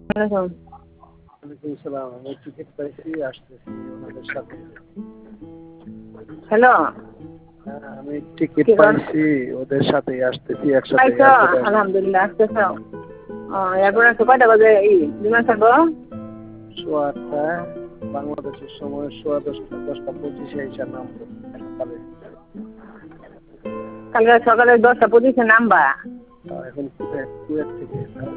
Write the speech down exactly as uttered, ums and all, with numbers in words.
ওয়ালাইকুম সালাম। আমি টিকিট পাইছি, আসতেছি ওনাদের সাথে। হ্যালো, হ্যাঁ, আমি টিকিট কি করেন? পাইছি, ওদের সাথেই আসতেছি একসাথে পাইছো? এয়ারপোর্টে। আলহামদুলিল্লাহ আসতেছো। ও এরপরে তো কয়টা বাজে এই বিমান থাকবো? সোয়া আটটা বাংলাদেশের সময়, সোয়া দশটা দশটা পঁচিশে এসে নামবো সকালে। কালকে সকালে দশটা পঁচিশে নামবা? এখন কুয়েত কুয়েত থেকে